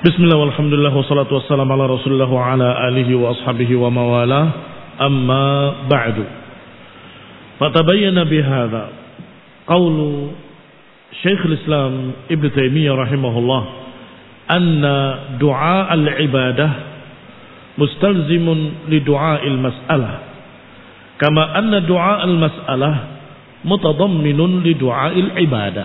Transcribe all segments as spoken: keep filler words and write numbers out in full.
Bismillah walhamdulillah wassalatu wassalamu ala rasulillah wa ala alihi wa ashabihi wa mawalah amma ba'du. Fatabayyana bihadha qawlu Syekh al-Islam Ibn Taymiyah rahimahullah anna du'a al-ibadah mustalzimun li du'a al-mas'alah kama anna du'a al-mas'alah mutadamminun li du'a al-ibadah.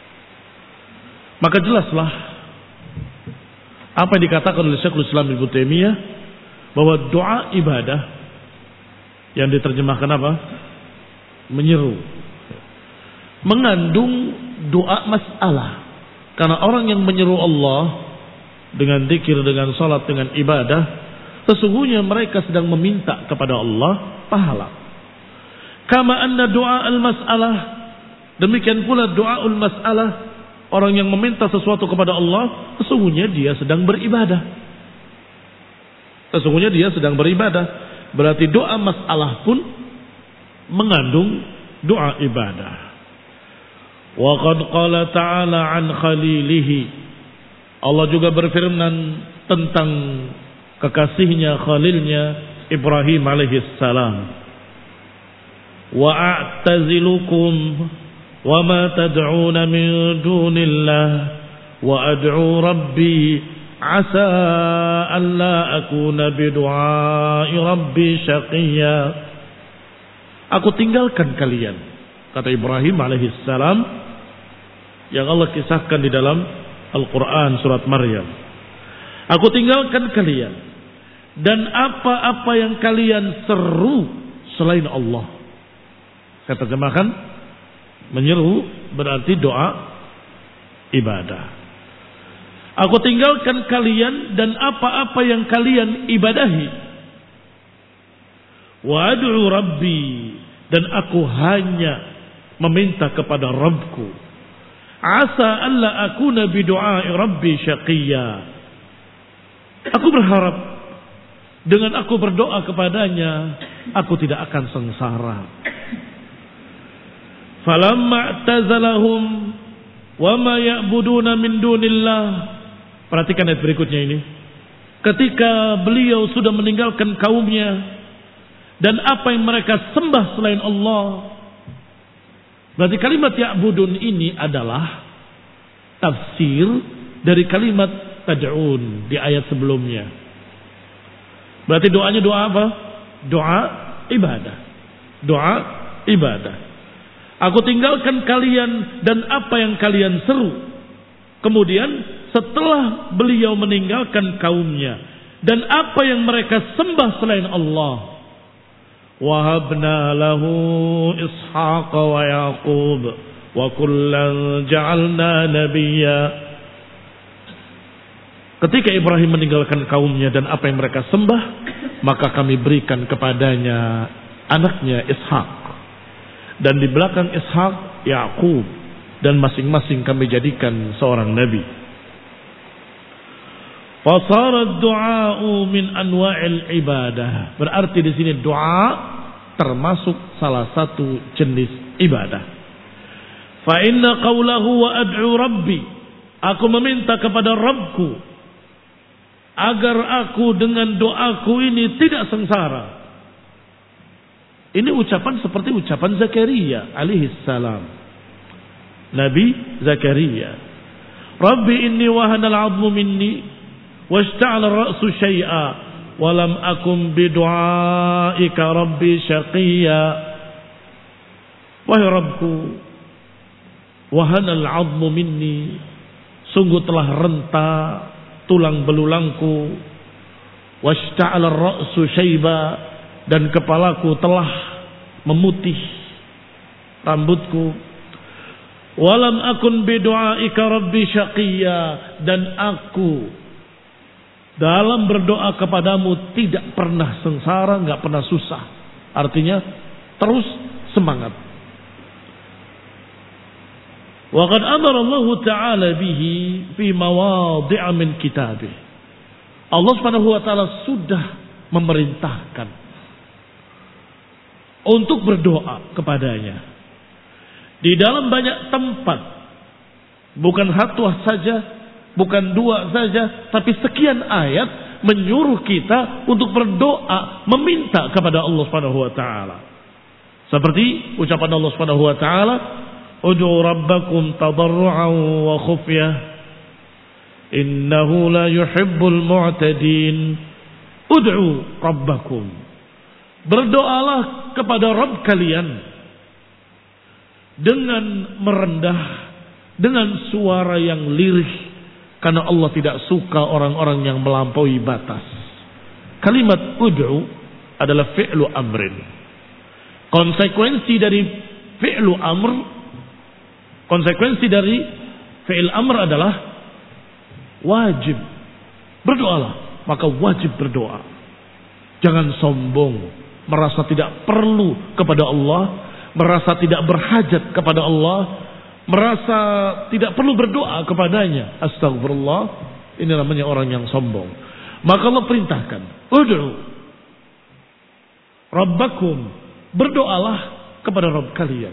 Maka jelaslah apa yang dikatakan oleh Syekhul Islam Ibnu Taimiyah bahwa doa ibadah yang diterjemahkan apa? Menyeru. Mengandung doa masalah. Karena orang yang menyeru Allah dengan zikir, dengan salat, dengan ibadah, sesungguhnya mereka sedang meminta kepada Allah pahala. Kama anna doa al-mas'alah, demikian pula doa al-mas'alah, orang yang meminta sesuatu kepada Allah, sesungguhnya dia sedang beribadah. Sesungguhnya dia sedang beribadah. Berarti doa masalah pun mengandung doa ibadah. Wa qad qala ta'ala an khalilihi. Allah juga berfirman tentang kekasihnya, khalilnya Ibrahim alaihi salam. Wa a'tazilukum wa ma tad'una min dunillah wa ad'u rabbi asa an la akuna bidu'ai rabbi syaqiyya. Aku tinggalkan kalian, kata Ibrahim alaihi salam, yang Allah kisahkan di dalam Al-Quran surat Maryam. Aku tinggalkan kalian dan apa-apa yang kalian seru selain Allah. Saya terjemahkan, menyeru berarti doa ibadah. Aku tinggalkan kalian dan apa-apa yang kalian ibadahi. Wa ad'u rabbi, dan aku hanya meminta kepada Rabbku. Asa alla akuna bidu'ai rabbi syaqiyya. Aku berharap dengan aku berdoa kepadanya, aku tidak akan sengsara. Falamma i'tazalahum wa ma ya'buduna min dunillah. Perhatikan ayat berikutnya ini. Ketika beliau sudah meninggalkan kaumnya dan apa yang mereka sembah selain Allah. Berarti kalimat ya'budun ini adalah tafsir dari kalimat tad'un di ayat sebelumnya. Berarti doanya doa apa? Doa ibadah. Doa ibadah. Aku tinggalkan kalian dan apa yang kalian seru. Kemudian setelah beliau meninggalkan kaumnya dan apa yang mereka sembah selain Allah, wahabna lahu Ishaq wa Yaqub wa kullan ja'alna nabiyya. Ketika Ibrahim meninggalkan kaumnya dan apa yang mereka sembah, maka kami berikan kepadanya anaknya Ishaq, dan di belakang Ishak Yaqub, dan masing-masing kami jadikan seorang nabi. Fasara du'a'u min anwa'il ibadah. Berarti di sini doa termasuk salah satu jenis ibadah. Fa inna qawlahu wa ad'u rabbi, aku meminta kepada Rabbku agar aku dengan doaku ini tidak sengsara. Ini ucapan seperti ucapan Zakaria alaihi salam. Nabi Zakaria. Rabbi inni wahana al-'azmu minni washta'ala ar-ra'su syai'a wa lam akum bidu'aika rabbi syaqiyya. Wahai Rabbku, wahana al-'azmu minni, sungguh telah renta tulang belulangku, washta'ala ar-ra'su syaiba, dan kepalaku telah memutih rambutku. Walam akun bidu'aika rabbi syaqiyya, dan aku dalam berdoa kepadamu tidak pernah sengsara, enggak pernah susah. Artinya terus semangat. Wa qad amara Allah Ta'ala bihi fi mawadhi'a min kitabih. Allah Subhanahu wa taala sudah memerintahkan untuk berdoa kepadanya di dalam banyak tempat, bukan hatwah saja, bukan dua saja, tapi sekian ayat menyuruh kita untuk berdoa, meminta kepada Allah Subhanahu wa taala. Seperti ucapan Allah Subhanahu wa taala, "Ud'u rabbakum tadarru'an wa khufyah, innahu la yuhibbul mu'tadin." Ud'u rabbakum. Berdoalah kepada Rabb kalian dengan merendah, dengan suara yang lirih, karena Allah tidak suka orang-orang yang melampaui batas. Kalimat ud'u adalah fi'lu amrin. Konsekuensi dari fi'lu amr, konsekuensi dari fi'il amr adalah wajib. Berdoalah, maka wajib berdoa. Jangan sombong, merasa tidak perlu kepada Allah, merasa tidak berhajat kepada Allah, merasa tidak perlu berdoa kepadanya. Astagfirullah, ini namanya orang yang sombong. Maka Allah perintahkan, ud'u rabbakum, berdoalah kepada Rabb kalian.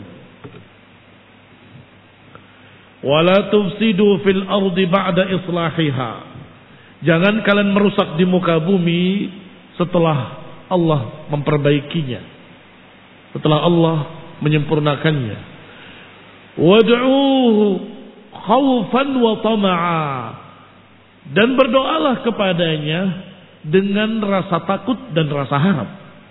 Wala tufsidu fil ardi ba'da islahiha. Jangan kalian merusak di muka bumi setelah Allah memperbaikinya, setelah Allah menyempurnakannya. Wad'uuhu khaufan wa tama'a, dan berdoalah kepadanya dengan rasa takut dan rasa harap.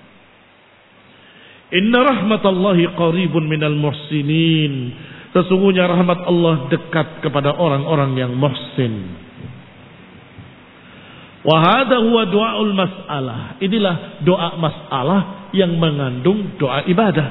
Inna rahmatallahi qaribun minal muhsinin. Sesungguhnya rahmat Allah dekat kepada orang-orang yang muhsin. Wa hadha huwa du'aul mas'alah. Inilah doa masalah yang mengandung doa ibadah.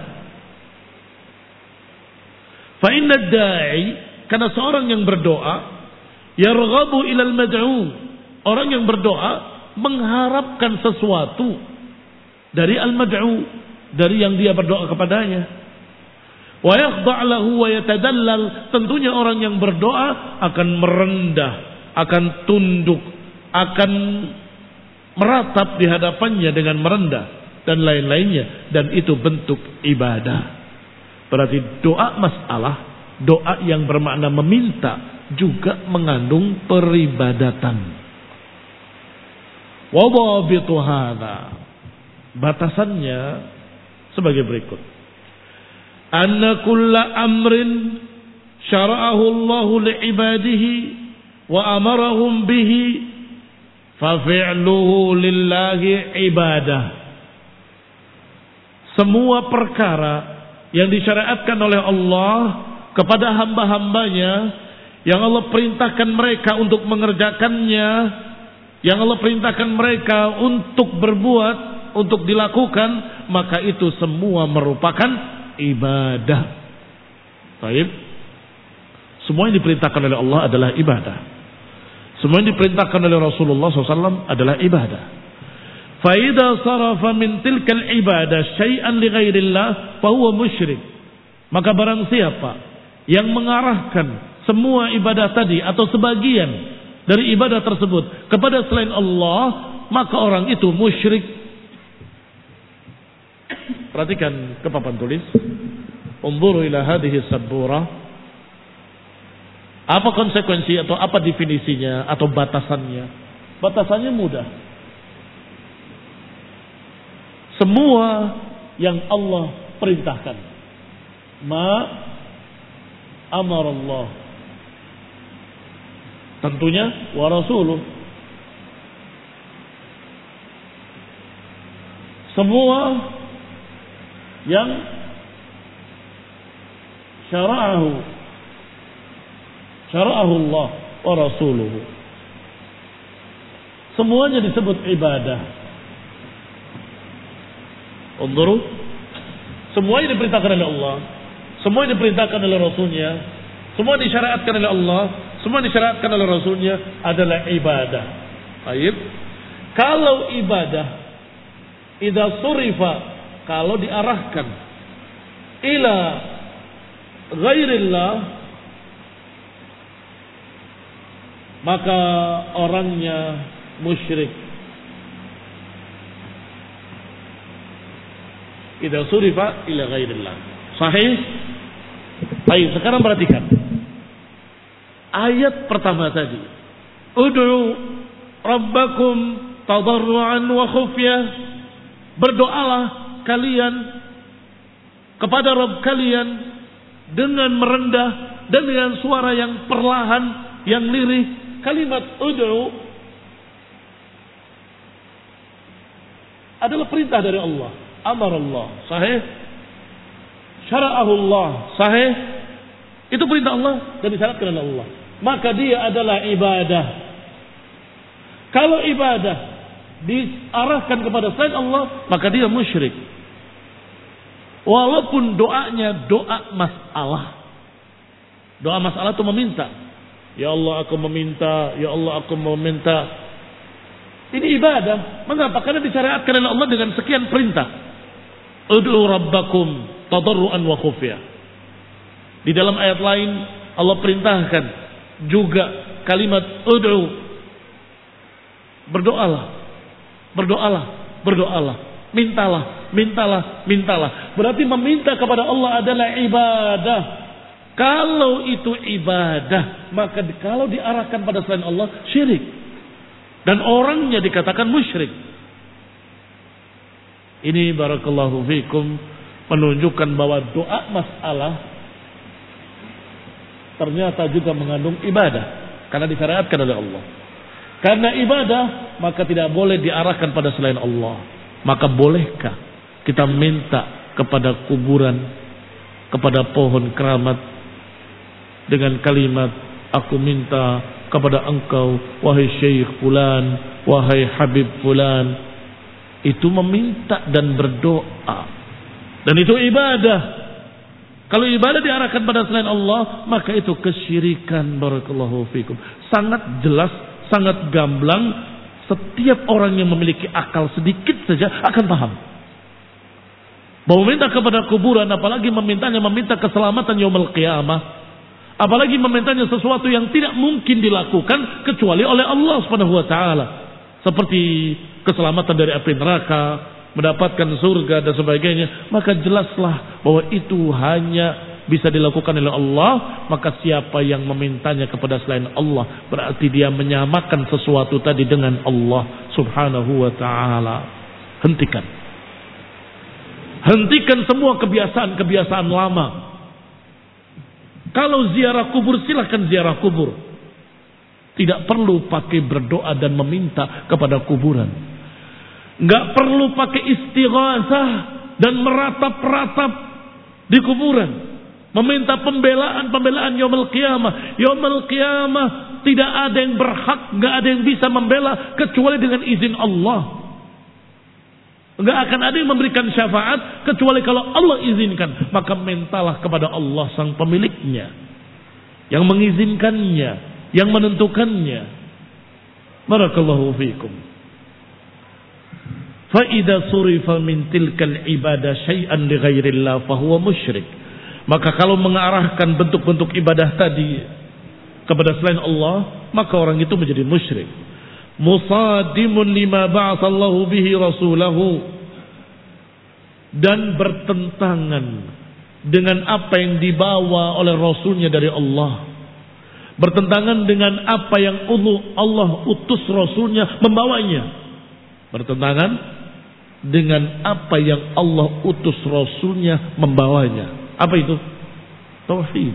Fa inna da'i, karena seorang yang berdoa, yarghabu ilal mad'u, orang yang berdoa mengharapkan sesuatu dari al-mad'u, dari yang dia berdoa kepadanya. Wa yakhda' lahu wa yatadallal, tentunya orang yang berdoa akan merendah, akan tunduk, akan meratap di hadapannya dengan merendah dan lain-lainnya, dan itu bentuk ibadah. Berarti doa masalah, doa yang bermakna meminta, juga mengandung peribadatan. Wa dhabitu hadza, batasannya sebagai berikut. Anna kulla amrin syara'ahu Allahu li'ibadihi wa amarahum bihi fafi'luhu lillahi ibadah. Semua perkara yang disyariatkan oleh Allah kepada hamba-hambanya, yang Allah perintahkan mereka untuk mengerjakannya, yang Allah perintahkan mereka untuk berbuat, untuk dilakukan, maka itu semua merupakan ibadah. Baik. Semua yang diperintahkan oleh Allah adalah ibadah. Semua yang diperintahkan oleh Rasulullah shallallahu alaihi wasallam adalah ibadah. Faida sarafa min tilkal ibadah syai'an li ghairillah fahuwa musyrik. Maka barang siapa yang mengarahkan semua ibadah tadi atau sebagian dari ibadah tersebut kepada selain Allah, maka orang itu musyrik. Perhatikan ke papan tulis. Unzuru ila hadhihi sabburah. Apa konsekuensi atau apa definisinya atau batasannya? Batasannya mudah. Semua yang Allah perintahkan. Ma amarallah. Tentunya wa rasuluh. Semua yang syara'ahu syara'ahu Allah wa rasuluhu, semuanya disebut ibadah. Unzuru, semua yang diperintahkan oleh Allah, semua yang diperintahkan oleh Rasulnya, semua disyariatkan oleh Allah, semua disyariatkan oleh Rasulnya adalah ibadah. Baik. Kalau ibadah idza surifa, kalau diarahkan ila ghairillah, maka orangnya musyrik. Idza surifa ila ghairillah. Sahih? Baik, sekarang perhatikan. Ayat pertama tadi, Ud'u rabbakum tadarruan wa khufyah. Berdoalah kalian kepada Rabb kalian dengan merendah dan dengan suara yang perlahan, yang lirih. Kalimat ud'u adalah perintah dari Allah. Amar Allah, sahih. Syara'ahullah, sahih. Itu perintah Allah dan disyaratkan oleh Allah. Maka dia adalah ibadah. Kalau ibadah diarahkan kepada selain Allah, maka dia musyrik. Walaupun doanya doa masalah. Doa masalah itu meminta. Ya Allah aku meminta, ya Allah aku meminta. Ini ibadah. Mengapa? Karena disyariatkan oleh Allah dengan sekian perintah. Ud'u rabbakum tadarruan wa khufyah. Di dalam ayat lain Allah perintahkan juga kalimat ud'u. Berdoalah. Berdoalah, berdoalah. Mintalah, mintalah, mintalah. Berarti meminta kepada Allah adalah ibadah. Kalau itu ibadah, maka kalau diarahkan pada selain Allah, syirik. Dan orangnya dikatakan musyrik. Ini barakallahu fikum menunjukkan bahwa doa masalah ternyata juga mengandung ibadah. Karena disyariatkan oleh Allah. Karena ibadah, maka tidak boleh diarahkan pada selain Allah. Maka bolehkah kita minta kepada kuburan, kepada pohon keramat dengan kalimat, aku minta kepada engkau, wahai Syekh Fulan, wahai Habib Fulan. Itu meminta dan berdoa. Dan itu ibadah. Kalau ibadah diarahkan pada selain Allah, maka itu kesyirikan. Barakallahu fikum. Sangat jelas, sangat gamblang. Setiap orang yang memiliki akal sedikit saja akan paham. Bahwa meminta kepada kuburan, apalagi memintanya meminta keselamatan yaumul qiyamah, apalagi memintanya sesuatu yang tidak mungkin dilakukan kecuali oleh Allah Subhanahu wa taala. Seperti keselamatan dari api neraka, mendapatkan surga dan sebagainya, maka jelaslah bahwa itu hanya bisa dilakukan oleh Allah. Maka siapa yang memintanya kepada selain Allah, berarti dia menyamakan sesuatu tadi dengan Allah Subhanahu wa ta'ala. Hentikan. Hentikan semua kebiasaan-kebiasaan lama. Kalau ziarah kubur, silahkan ziarah kubur. Tidak perlu pakai berdoa dan meminta kepada kuburan. Nggak perlu pakai istighasah dan meratap-ratap di kuburan. Meminta pembelaan-pembelaan yaumul qiyamah. Yaumul qiyamah tidak ada yang berhak, nggak ada yang bisa membela kecuali dengan izin Allah. Nggak akan ada yang memberikan syafaat kecuali kalau Allah izinkan. Maka mintalah kepada Allah sang pemiliknya, yang mengizinkannya, yang menentukannya. Barakallahu fiikum. Fa idza surifa min tilkal ibadah syai'an li ghairillah fa huwa musyrik. Maka kalau mengarahkan bentuk-bentuk ibadah tadi kepada selain Allah, maka orang itu menjadi musyrik. Musadimun lima ba'atsallahu bihi rasulahu, dan bertentangan dengan apa yang dibawa oleh Rasulnya dari Allah. Bertentangan dengan apa yang Allah utus Rasulnya membawanya. Bertentangan dengan apa yang Allah utus Rasulnya membawanya. Apa itu? Tauhid.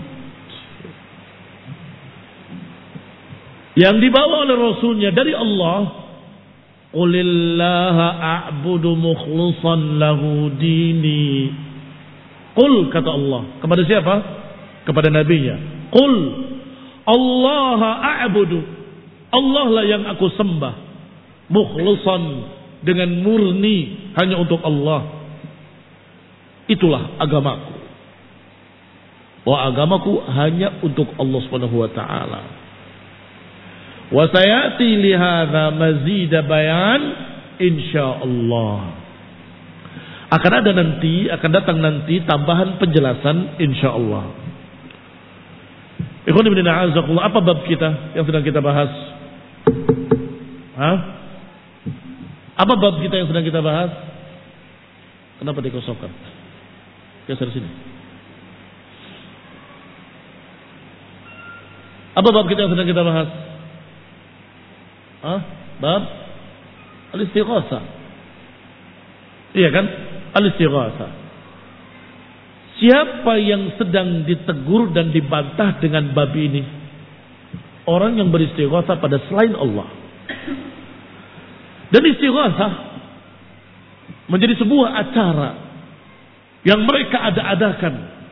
Yang dibawa oleh Rasulnya dari Allah. Qulillaha a'budu mukhlishan lahu dini. Qul, kata Allah. Kepada siapa? Kepada nabinya. Qul, Allaha a'budu. Allah lah yang aku sembah. Mukhlishan, dengan murni hanya untuk Allah. Itulah agamaku. Bahwa agamaku hanya untuk Allah Subhanahu wa taala. Wa sayati li hadza mazid bayan insyaallah. Akan ada nanti, akan datang nanti tambahan penjelasan insyaallah. Ikhwan ibn a'azakullah, apa bab kita yang sedang kita bahas? Hah? Apa bab kita yang sedang kita bahas? Kenapa dikosongkan? Geser sini. Apa bab kita yang sedang kita bahas? Hah? Bab al-istighatsah. Iya kan? Al-istighatsah. Siapa yang sedang ditegur dan dibantah dengan bab ini? Orang yang beristighatsah pada selain Allah. Dan istighatsah menjadi sebuah acara yang mereka ada-adakan.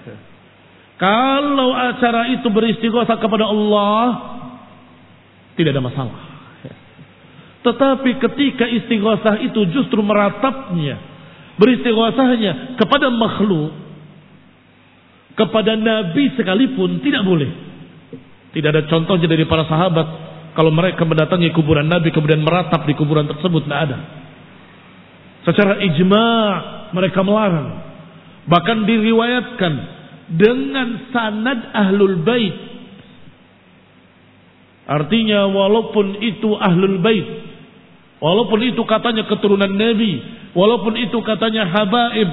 Kalau acara itu beristighatsah kepada Allah, tidak ada masalah. Tetapi ketika istighatsah itu justru meratapnya, beristighatsahnya kepada makhluk, kepada Nabi sekalipun, tidak boleh. Tidak ada contohnya dari para sahabat kalau mereka mendatangi kuburan Nabi kemudian meratap di kuburan tersebut, tidak ada. Secara ijma' mereka melarang. Bahkan diriwayatkan dengan sanad ahlul bait. Artinya walaupun itu ahlul bait, walaupun itu katanya keturunan Nabi, walaupun itu katanya habaib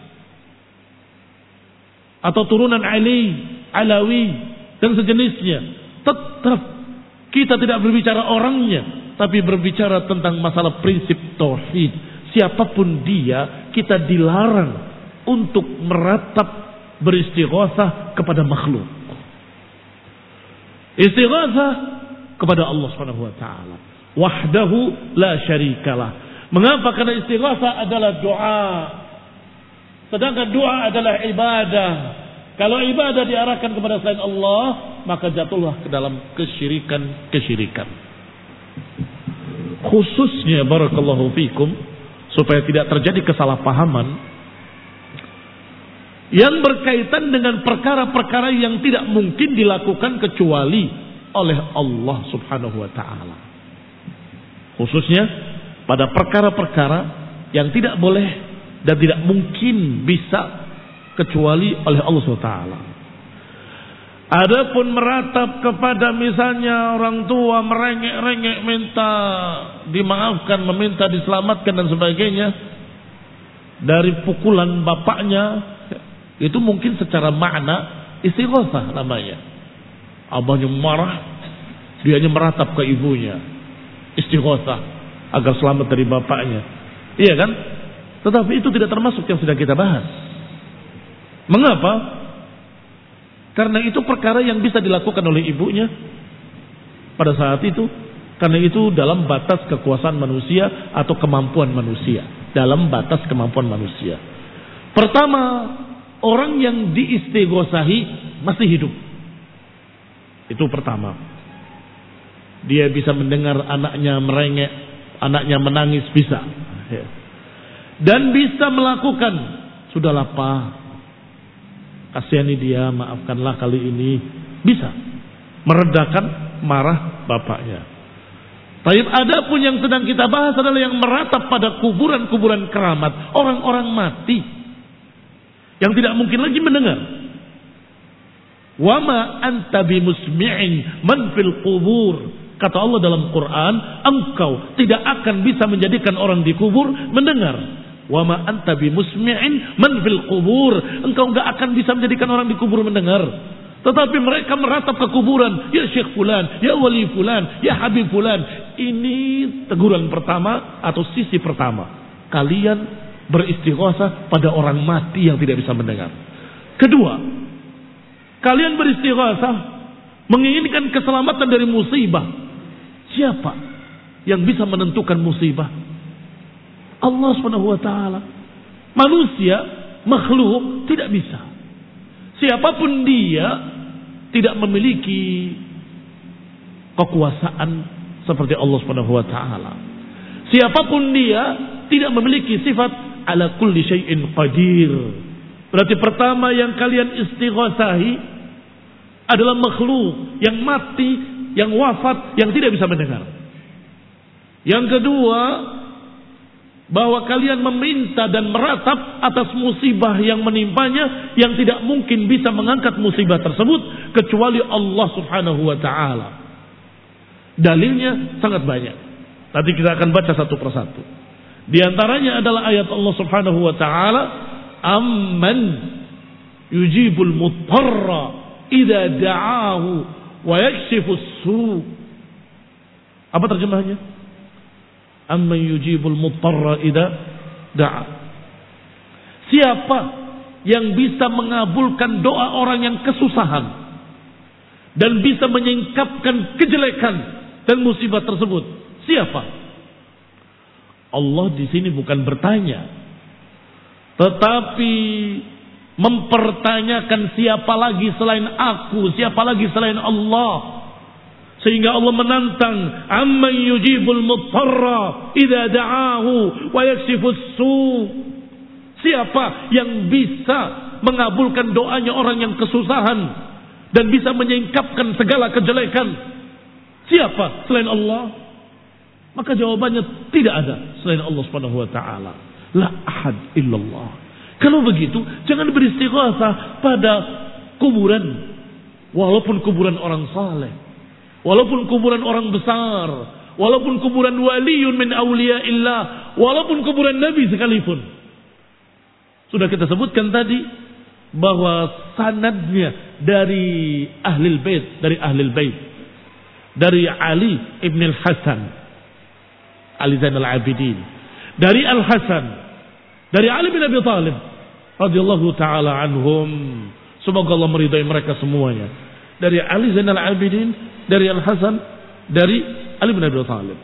atau turunan Ali, Alawi dan sejenisnya, tetap kita tidak berbicara orangnya, tapi berbicara tentang masalah prinsip tauhid. Siapapun dia, kita dilarang untuk meratap beristighatsah kepada makhluk. Istighatsah kepada Allah Subhanahu wa taala. Wahdahu la syarikalah. Mengapa? Karena istighatsah adalah doa. Sedangkan doa adalah ibadah. Kalau ibadah diarahkan kepada selain Allah, maka jatuhlah ke dalam kesyirikan-kesyirikan. Khususnya barakallahu fikum, supaya tidak terjadi kesalahpahaman yang berkaitan dengan perkara-perkara yang tidak mungkin dilakukan kecuali oleh Allah Subhanahu wa taala. Khususnya pada perkara-perkara yang tidak boleh dan tidak mungkin bisa kecuali oleh Allah Subhanahu wa taala. Adapun meratap kepada misalnya orang tua, merengek-rengek minta dimaafkan, meminta diselamatkan dan sebagainya dari pukulan bapaknya, itu mungkin secara makna istighatsah namanya. Abahnya marah, dianya meratap ke ibunya, istighatsah agar selamat dari bapaknya. Iya kan? Tetapi itu tidak termasuk yang sudah kita bahas. Mengapa? Karena itu perkara yang bisa dilakukan oleh ibunya pada saat itu. Karena itu dalam batas kekuasaan manusia atau kemampuan manusia. Dalam batas kemampuan manusia. Pertama, orang yang diistighosahi masih hidup. Itu pertama. Dia bisa mendengar anaknya merengek, anaknya menangis, bisa. Dan bisa melakukan, sudahlah Pak, kasihani dia, maafkanlah kali ini. Bisa meredakan marah bapaknya. Tapi ada pun yang sedang kita bahas adalah yang meratap pada kuburan-kuburan keramat, orang-orang mati yang tidak mungkin lagi mendengar. Wa ma anta bimusmi'in man fil qubur. Kata Allah dalam Quran, engkau tidak akan bisa menjadikan orang di kubur mendengar. Wa ma anta bimusmi'in man fil qubur. Engkau enggak akan bisa menjadikan orang di kubur mendengar. Tetapi mereka meratap ke kuburan, ya Syekh fulan, ya wali fulan, ya Habib fulan. Ini teguran pertama atau sisi pertama. Kalian beristighatsah pada orang mati yang tidak bisa mendengar. Kedua, kalian beristighatsah menginginkan keselamatan dari musibah. Siapa yang bisa menentukan musibah? Allah Subhanahu wa taala. Manusia, makhluk tidak bisa. Siapapun dia tidak memiliki kekuasaan seperti Allah Subhanahu wa taala. Siapapun dia tidak memiliki sifat ala kulli syai'in qadir. Berarti pertama yang kalian istighatsahi adalah makhluk yang mati, yang wafat, yang tidak bisa mendengar. Yang kedua, bahwa kalian meminta dan meratap atas musibah yang menimpanya, yang tidak mungkin bisa mengangkat musibah tersebut kecuali Allah Subhanahu wa taala. Dalilnya sangat banyak. Nanti kita akan baca satu persatu. Di antaranya adalah ayat Allah Subhanahu wa taala, amman yujibul muttarra idza da'ahu wa yakshifus su. Apa terjemahannya? amman yujibul muttarra idza da'a. Siapa yang bisa mengabulkan doa orang yang kesusahan dan bisa menyingkapkan kejelekan dan musibah tersebut? Siapa? Allah di sini bukan bertanya, tetapi mempertanyakan siapa lagi selain aku, siapa lagi selain Allah. Sehingga Allah menantang, amman yujibul muttarra idza da'ahu wa yakshifus su'. Siapa yang bisa mengabulkan doanya orang yang kesusahan dan bisa menyingkapkan segala kejelekan? Siapa selain Allah? Maka jawabannya tidak ada selain Allah Subhanahu wa taala. La ahad illallah. Kalau begitu, jangan beristighatsah pada kuburan, walaupun kuburan orang saleh, walaupun kuburan orang besar, walaupun kuburan waliyun min awliyaillah, walaupun kuburan nabi sekalipun. Sudah kita sebutkan tadi bahwa sanadnya dari ahlul bait, dari ahlul bait, dari Ali ibn al-Hasan, Ali Zainal Abidin, dari Al-Hasan, dari Ali bin Abi Thalib radhiyallahu taala anhum, semoga Allah meridai mereka semuanya. Dari Ali Zainal Abidin, dari Al-Hasan, dari Ali bin Abi Thalib,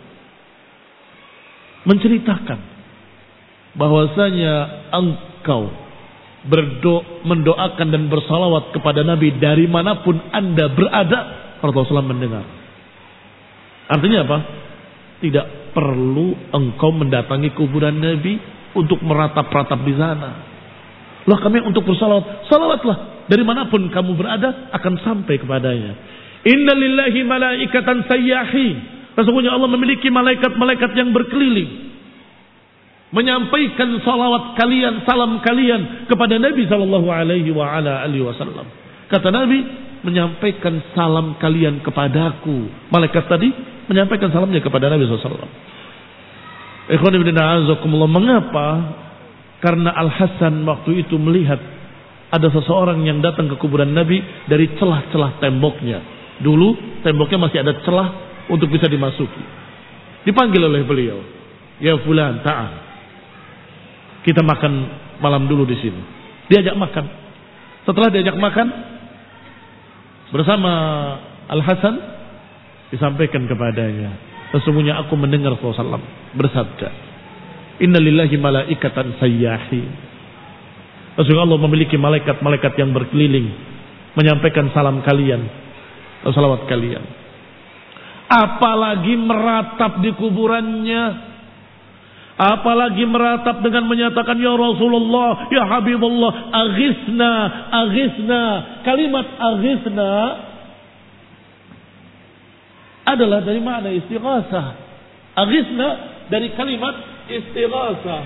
menceritakan bahwasanya engkau berdoa, mendoakan dan bersalawat kepada Nabi dari manapun Anda berada, Rasulullah shallallahu alaihi wasallam mendengar. Artinya apa? Tidak perlu engkau mendatangi kuburan Nabi untuk meratap-ratap di sana. Lah kami untuk bersalawat, salawatlah dari manapun kamu berada akan sampai kepadanya. Inna lillahi malaikatan sayyahin. Sesungguhnya Allah memiliki malaikat-malaikat yang berkeliling menyampaikan salawat kalian, salam kalian kepada Nabi sallallahu alaihi wa ala alihi wasallam. Kata Nabi, menyampaikan salam kalian kepadaku. Malaikat tadi menyampaikan salamnya kepada Nabi sallallahu alaihi wasallam. Ikhwan ibn a'azakumullah, mengapa? Karena Al-Hasan waktu itu melihat ada seseorang yang datang ke kuburan Nabi dari celah-celah temboknya. Dulu temboknya masih ada celah untuk bisa dimasuki. Dipanggil oleh beliau, ya fulan, ta'al, kita makan malam dulu di sini. Diajak makan. Setelah diajak makan bersama Al-Hasan, disampaikan kepadanya, sesungguhnya aku mendengar Rasulullah sallallahu alaihi wasallam bersabda, Inna lillahi malaikatan sayyahin. Sesungguhnya Allah memiliki malaikat-malaikat yang berkeliling menyampaikan salam kalian, salawat kalian. Apalagi meratap di kuburannya, apalagi meratap dengan menyatakan ya Rasulullah, ya Habibullah, aghisna, aghisna. Kalimat aghisna adalah dari makna istighatsah. Aghisna dari kalimat istighatsah,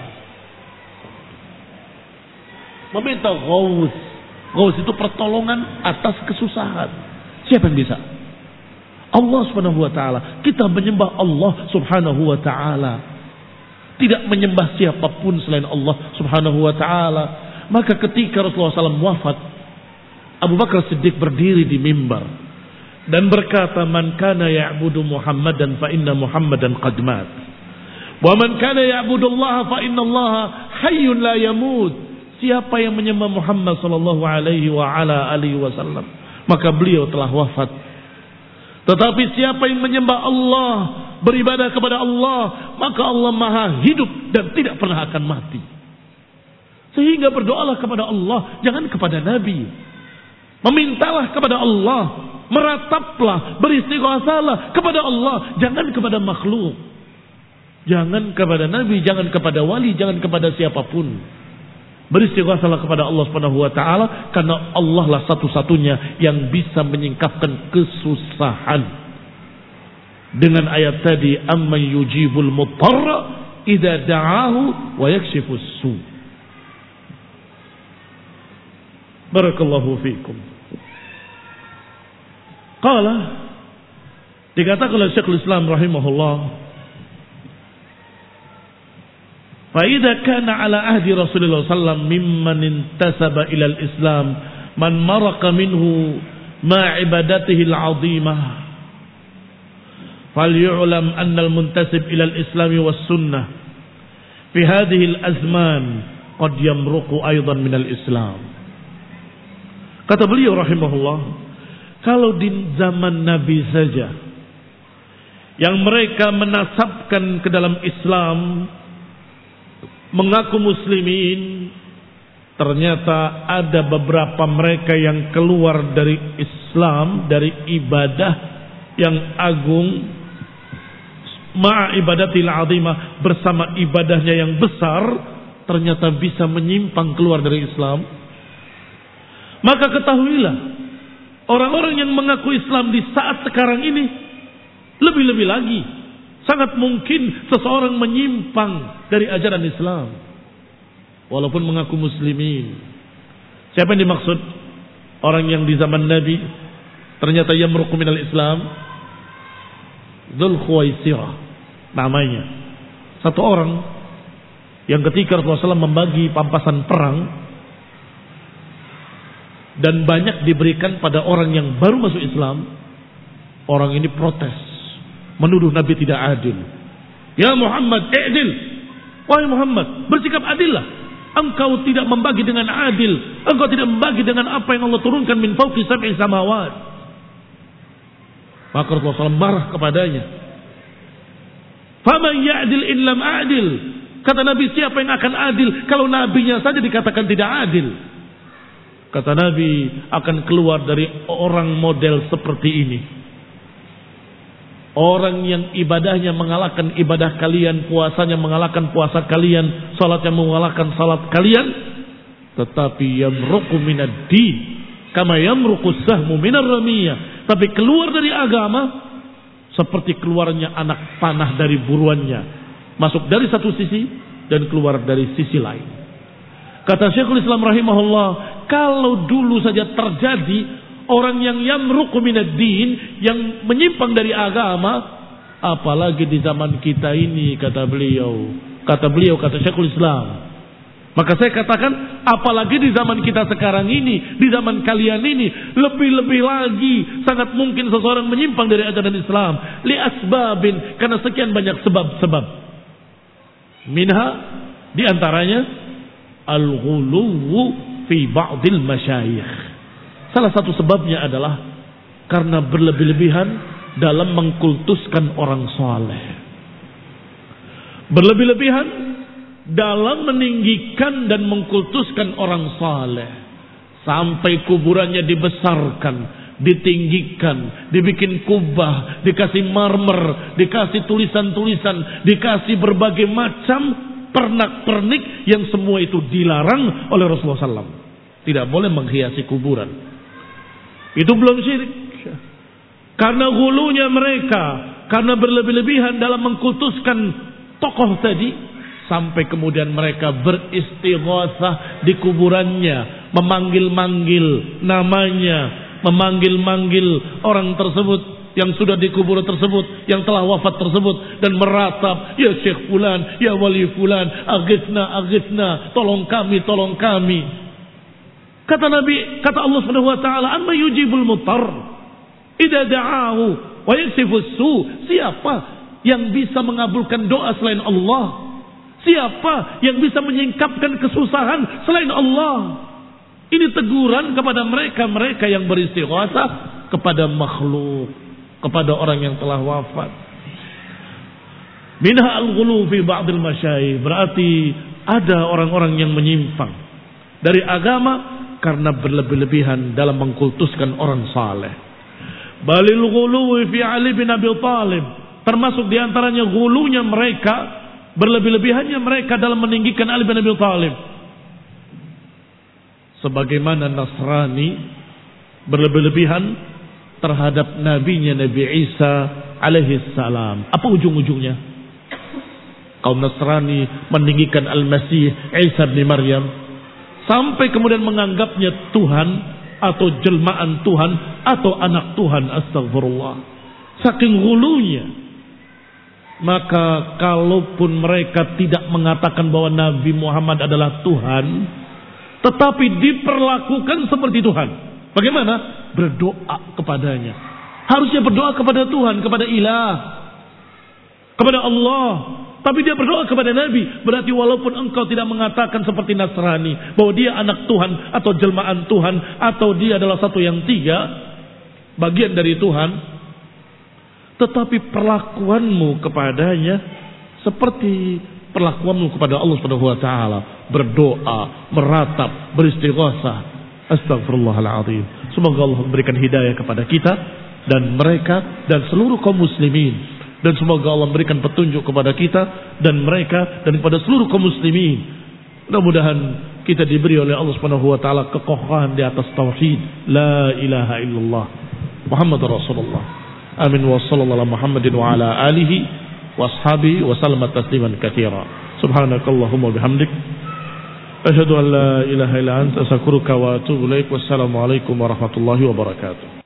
meminta ghaus. Ghaus itu pertolongan atas kesusahan. Siapa yang bisa? Allah Subhanahu wa taala. Kita menyembah Allah Subhanahu wa taala, tidak menyembah siapapun selain Allah Subhanahu wa taala. Maka ketika Rasulullah sallallahu alaihi wasallam wafat, Abu Bakar Siddiq berdiri di mimbar dan berkata, "Man kana ya'budu Muhammadan fa inna Muhammadan qad mat. Wa man kana ya'budu Allah fa inna Allah hayyun la yamut." Siapa yang menyembah Muhammad sallallahu alaihi wa ala alihi wasallam, maka beliau telah wafat. Tetapi siapa yang menyembah Allah, beribadah kepada Allah, maka Allah maha hidup dan tidak pernah akan mati. Sehingga berdoalah kepada Allah, jangan kepada Nabi. Memintalah kepada Allah, merataplah, beristighatsalah kepada Allah, jangan kepada makhluk. Jangan kepada Nabi, jangan kepada wali, jangan kepada siapapun. Beristighatsalah kepada Allah Subhanahu wa taala, karena Allah lah satu-satunya yang bisa menyingkapkan kesusahan. Dengan ayat tadi, amman yujibul muttarra idza da'ahu wa yakshifus su. Barakallahu fiikum. Qala, dikatakan oleh Syekhul Islam rahimahullah, فإذا كان على عهد رسول الله صلى الله عليه وسلم ممن انتسب إلى الإسلام من مرق منه ما عبادته العظيمة falyu'lam anna al-muntasib ila al-islam was sunnah fi hadhihi al-azman qad yamruqu aidan min al-islam. Kata beliau rahimahullah, kalau di zaman Nabi saja yang mereka menasabkan ke dalam Islam, mengaku muslimin, ternyata ada beberapa mereka yang keluar dari Islam, dari ibadah yang agung, ma'a ibadatil azimah, bersama ibadahnya yang besar, ternyata bisa menyimpang keluar dari Islam. Maka ketahuilah, orang-orang yang mengaku Islam di saat sekarang ini, lebih-lebih lagi, sangat mungkin seseorang menyimpang dari ajaran Islam, walaupun mengaku muslimin. Siapa yang dimaksud? Orang yang di zaman Nabi ternyata yamruqu minal Islam. Dzul Khuwaisirah namanya. Satu orang yang ketika Rasulullah shallallahu alaihi wasallam membagi pampasan perang dan banyak diberikan pada orang yang baru masuk Islam, orang ini protes, menuduh Nabi tidak adil. Ya Muhammad, i'dil. Wahai Muhammad, bersikap adillah. Engkau tidak membagi dengan adil. Engkau tidak membagi dengan apa yang Allah turunkan min fawqi sab'i samawat. Maka Rasulullah shallallahu alaihi wasallam marah kepadanya. Faman ya'dil in lam a'dil. Kata Nabi, siapa yang akan adil kalau nabinya saja dikatakan tidak adil? Kata Nabi, akan keluar dari orang model seperti ini. Orang yang ibadahnya mengalahkan ibadah kalian, puasanya mengalahkan puasa kalian, salatnya mengalahkan salat kalian, tetapi yamruqu minad din kama yamruqu sahmu minar ramiyah. Tapi keluar dari agama seperti keluarnya anak panah dari buruannya, masuk dari satu sisi dan keluar dari sisi lain. Kata Syekhul Islam rahimahullah, kalau dulu saja terjadi orang yang yamruqu minad din, yang menyimpang dari agama, apalagi di zaman kita ini, kata beliau. Kata beliau, kata Syekhul Islam. Maka saya katakan, apalagi di zaman kita sekarang ini, di zaman kalian ini, lebih-lebih lagi sangat mungkin seseorang menyimpang dari ajaran Islam li asbabin, karena sekian banyak sebab-sebab. Minha, di antaranya al-ghuluwu fi ba'dil masyayikh. Salah satu sebabnya adalah karena berlebih-lebihan dalam mengkultuskan orang saleh. Berlebih-lebihan dalam meninggikan dan mengkultuskan orang saleh. Sampai kuburannya dibesarkan, ditinggikan, dibikin kubah, dikasih marmer, dikasih tulisan-tulisan, dikasih berbagai macam pernak-pernik yang semua itu dilarang oleh Rasulullah shallallahu alaihi wasallam. Tidak boleh menghiasi kuburan. Itu belum syirik. Karena gulunya mereka, karena berlebih-lebihan dalam mengkultuskan tokoh tadi, sampai kemudian mereka beristighatsah di kuburannya, memanggil-manggil namanya, memanggil-manggil orang tersebut yang sudah dikubur tersebut, yang telah wafat tersebut, dan meratap, ya Syekh Fulan, ya Wali Fulan, aghithna, aghithna, tolong kami, tolong kami. Kata Nabi, kata Allah Subhanahu wa taala, amma yujibul muttar idza da'ahu wa yaksifus su. Siapa yang bisa mengabulkan doa selain Allah? Siapa yang bisa menyingkapkan kesusahan selain Allah? Ini teguran kepada mereka-mereka yang beristighatsah kepada makhluk, kepada orang yang telah wafat. Minha al-ghulu fi ba'dil masyayikh, berarti ada orang-orang yang menyimpang dari agama karena berlebih-lebihan dalam mengkultuskan orang saleh. Balil ghulu fi Ali bin Abi Thalib, termasuk diantaranya ghulunya mereka, berlebih-lebihannya mereka dalam meninggikan Ali bin Abi Thalib. Sebagaimana Nasrani berlebih-lebihan terhadap nabinya Nabi Isa alaihi salam. Apa ujung-ujungnya? Kaum Nasrani meninggikan Al-Masih Isa bin Maryam sampai kemudian menganggapnya Tuhan atau jelmaan Tuhan atau anak Tuhan. Astagfirullah. Saking hulunya. Maka kalaupun mereka tidak mengatakan bahwa Nabi Muhammad adalah Tuhan, tetapi diperlakukan seperti Tuhan. Bagaimana? Berdoa kepadanya. Harusnya berdoa kepada Tuhan, kepada ilah. kepada Allah, tapi dia berdoa kepada Nabi. Berarti walaupun engkau tidak mengatakan seperti Nasrani bahwa dia anak Tuhan atau jelmaan Tuhan, atau dia adalah satu yang tiga, bagian dari Tuhan, tetapi perlakuanmu kepadanya seperti perlakuanmu kepada Allah Subhanahu wa taala, berdoa, meratap, beristighosah. Astagfirullahaladzim. Semoga Allah memberikan hidayah kepada kita dan mereka dan seluruh kaum muslimin, dan semoga Allah memberikan petunjuk kepada kita dan mereka dan kepada seluruh kaum muslimin. Mudah-mudahan kita diberi oleh Allah Subhanahu wa taala kekokohan di atas tauhid la ilaha illallah Muhammadur Rasulullah. Amin wa sallallahu ala Muhammadin wa ala alihi wa ashabihi wa sallama tasliman katsira. Subhanakallahumma bihamdik asyhadu an la ilaha illa anta astaghfiruka wa atubu ilaik. Wassalamu alaikum warahmatullahi wabarakatuh.